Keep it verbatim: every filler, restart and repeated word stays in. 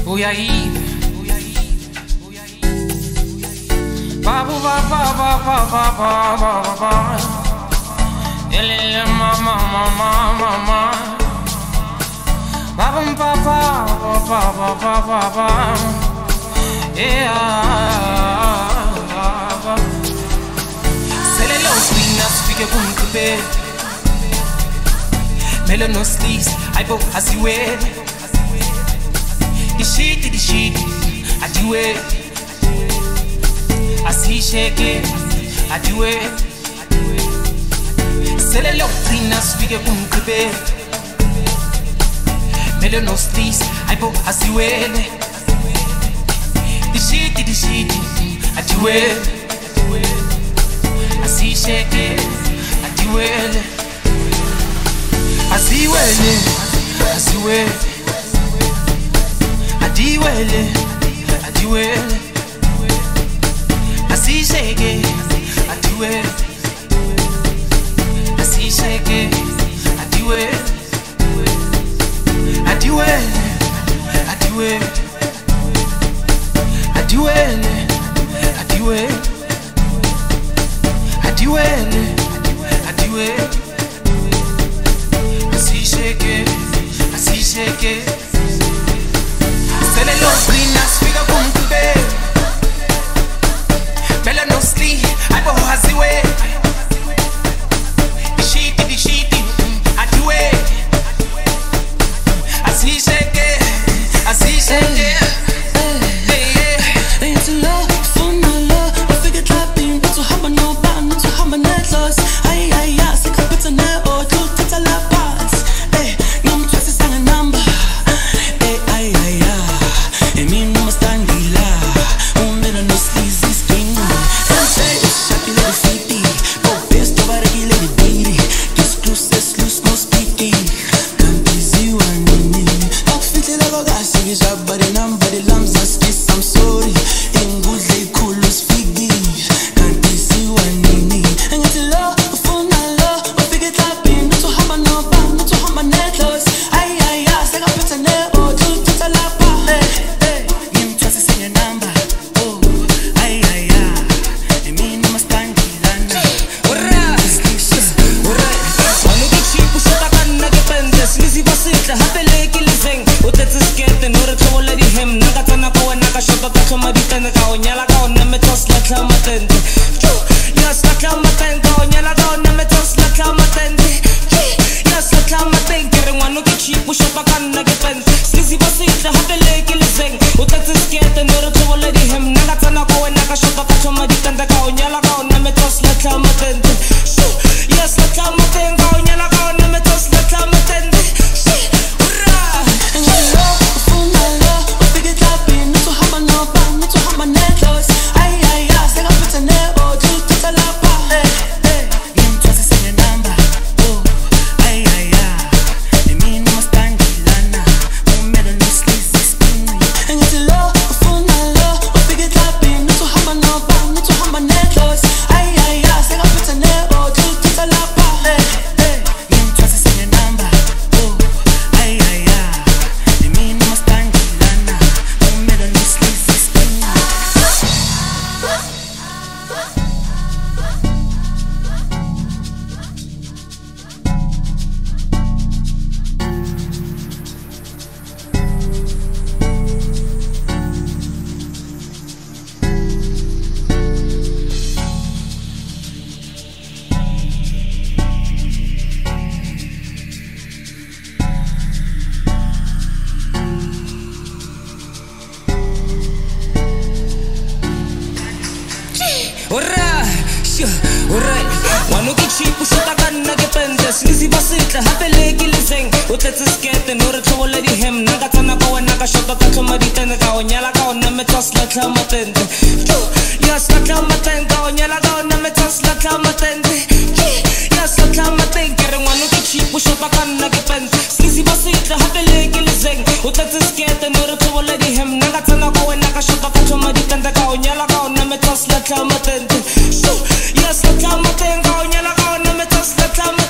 Uyaive Babu ba ba ba ba ba ba ba ba Elele mama mama mama Babu ba ba ba ba ba ba ba ba Yeah Sele lo swina speak kumkube Melo no sleeves I bo asiwe The shit, the shit, I do it. I see shake it, I do it. Sell a lot of cleaners, figure boom clube. Melon streets, I bo I see it. The shit, the shit, I do it. I see shake it, I do it. I see it, I see it. I do it, I do it. I see shake it, I do it. I see shake it, I do it. I do it, I do it. I do it, I do it. I do it, I do it. I see shake it, I see shake it. Sele los linas figa kumkube Mela no sli I bo haziwe The shit the shit I do it I see shake it I see shake it Hey it's a love for my love I figure clapping but to have no band not to have my net loss Ay ay ay sick up it's a net or two tits a la pass Hey yum twice is a number Hey ay ay ay E mi numa stangila Un mera no sleazy skin And say shaki lady city Go best over the lady baby Kiss close as loose no speaking Can't easy one nini Talk fit like a guy Sige sharp body numb body lambs as kiss I'm sorry In good lay cool as figgy Can't easy one nini And it's a love for my love But figure tapping Not to have my number Not to have my net loss Ay ay ay Say I put a net or two to the lap Yes,